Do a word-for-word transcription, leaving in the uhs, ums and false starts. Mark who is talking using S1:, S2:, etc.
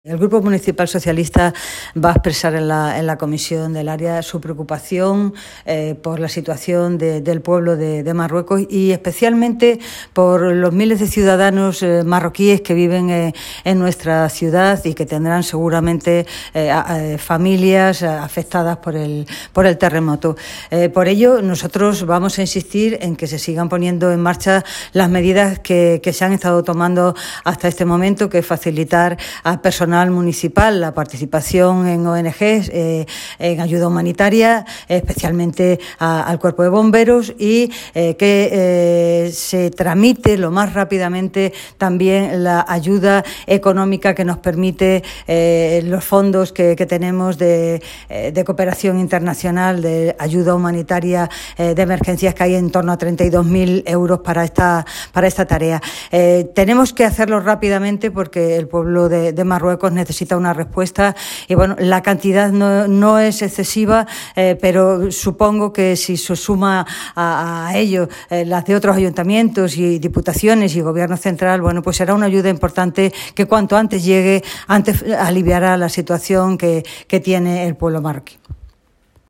S1: El Grupo Municipal Socialista va a expresar en la, en la comisión del área su preocupación eh, por la situación de, del pueblo de, de Marruecos y especialmente por los miles de ciudadanos eh, marroquíes que viven eh, en nuestra ciudad y que tendrán seguramente eh, a, a, familias afectadas por el, por el terremoto. Eh, por ello, nosotros vamos a insistir en que se sigan poniendo en marcha las medidas que, que se han estado tomando hasta este momento, que es facilitar a personas municipal la participación en O N Ges, eh, en ayuda humanitaria, especialmente a, al cuerpo de bomberos y eh, que eh, se tramite lo más rápidamente también la ayuda económica que nos permite eh, los fondos que, que tenemos de, eh, de cooperación internacional, de ayuda humanitaria eh, de emergencias, que hay en torno a treinta y dos mil euros para esta, para esta tarea. Eh, tenemos que hacerlo rápidamente porque el pueblo de, de Marruecos necesita una respuesta y bueno, la cantidad no, no es excesiva, eh, pero supongo que si se suma a, a ello eh, las de otros ayuntamientos y diputaciones y gobierno central, bueno, pues será una ayuda importante que cuanto antes llegue, antes aliviará la situación que, que tiene el pueblo marroquí.